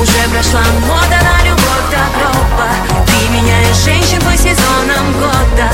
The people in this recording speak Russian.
Уже прошла мода на любовь до гроба. Ты меняешь женщин по сезонам года.